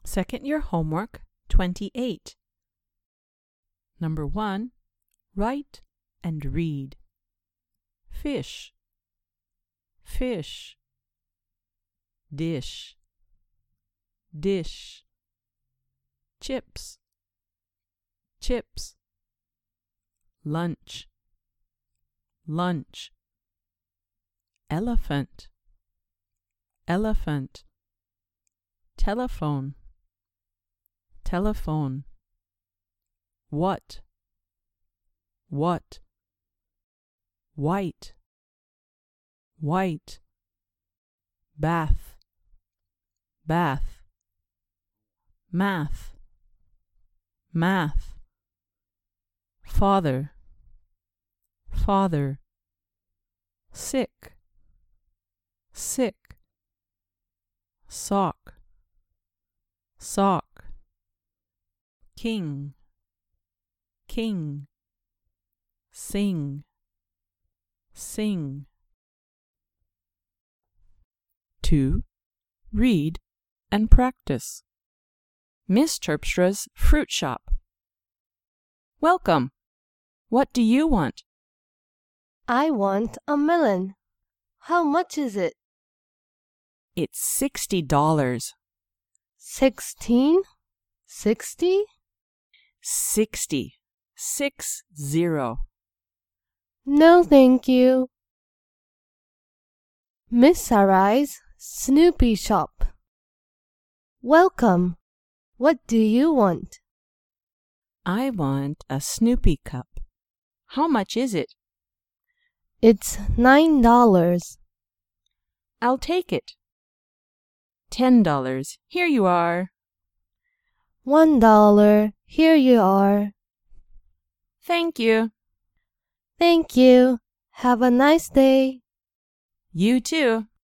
Second year homework 28. Number 1. Write and read. Fish, fish. Dish, dish. Chips, chips. Lunch, lunch. Elephant, elephant. Telephone, telephone. What, what. White, white. Bath, bath. Math, math. Father, father. Sick, sick. Sock, sock. King, king. Sing, sing. 2. Read and practice. Miss Terpstra's Fruit Shop. Welcome. What do you want? I want a melon. How much is it? It's $60. 16? 60? 60. 60. No, thank you. Miss Sarai's Snoopy Shop. Welcome. What do you want? I want a Snoopy cup. How much is it? It's $9. I'll take it. $10. Here you are. $1. Here you are. Thank you. Thank you. Have a nice day. You too.